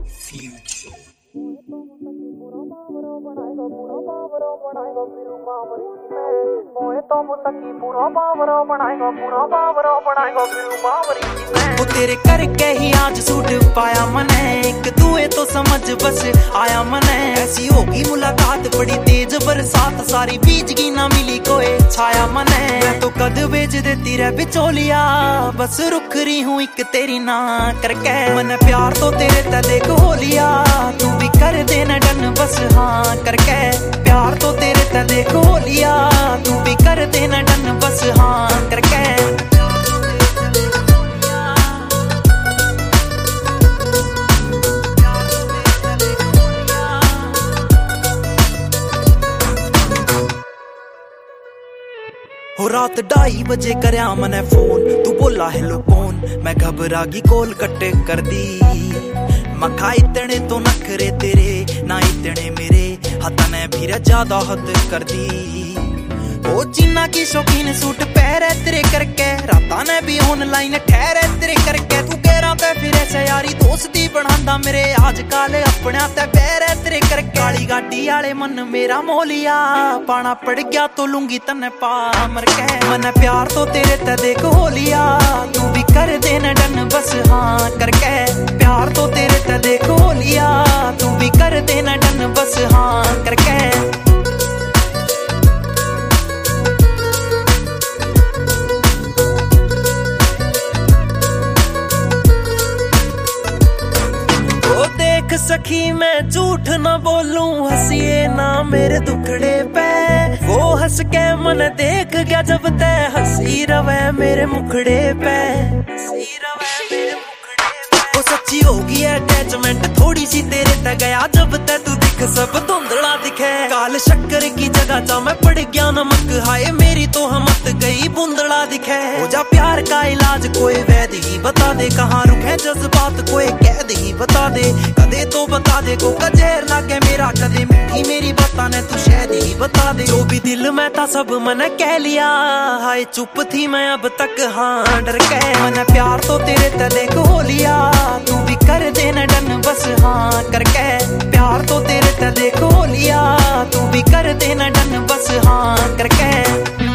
Future. वो तेरे करके ही आज सूट पाया मने, एक दुए तो समझ बस आया मने। ऐसी होगी मुलाकात बड़ी तेज बरसात, सारी बीजगी ना मिली कोई छाया मने। मैं तो कद बेच देती रह बिचौलिया, बस रुक रही हूँ एक तेरी ना करके। मन प्यार तो तेरे ते देख हो लिया, तू भी कर देना डन बस हाँ करके। प्यार तो तेरे ते देख हो लिया, तू भी कर देना डन बस हाँ करके। हो रात 2:30 बजे करया मने फोन, तू बोला हेलो कौन। मैं घबरागी कोल कट्टे कर दी, मखा इतने तो नखरे तेरे ना इतने मेरे, हथा ने भी ज्यादा हद कर दी। ओ जिन्ना की शौकीन सूट पहरे तेरे करके, राता ने भी ऑनलाइन ठहरे तेरे करके। तू कह रहा ते फिर ऐसे यारी दोस्ती बढ़ांदा मेरे, आज काले अपने ते पैरे तेरे करके। काली गाड़ी आले मन मेरा मोलिया, पाना पड़ गया तो लूंगी तने पा मर के। मन प्यार तो तेरे ते देख हो लिया, तू भी कर देना डन बस हाँ करके। प्यार तो तेरे ते देख हो लिया, तू भी कर देना डन बस हाँ करके। सखी मैं झूठ ना बोलूं, हंसिए ना मेरे दुखड़े पे। वो हंस के मन देख गया जब ते, हंसी रवे मेरे मुखड़े पे, हंसी रवे मेरे मुखड़े पे। वो सच्ची होगी अटैचमेंट थोड़ी सी तेरे ते गया जब ते, तू दिख सब धुंधला दिखे। काल शक्कर की जगह जा मैं पड़ गया नमक, हाय मेरी तो हमत गई बूंदड़ा दिखे। हो जा प्यार का इलाज कोई वैद ही बता दे, कहाँ रुके जज्बात कोई कैद ही बता दे। कदे तो बता दे को कजेर लागे मेरा, कदे मिठी मेरी बाता ने तू शायद ही बता दे। जो भी दिल में था सब मन कह लिया, हाय चुप थी मैं अब तक हाँ डर के। मन प्यार तो तेरे ते देख हो लिया, तू भी कर देना डन बस हाँ करके। प्यार तो तेरे ते देख हो लिया, तू भी कर देना डन बस हाँ करके।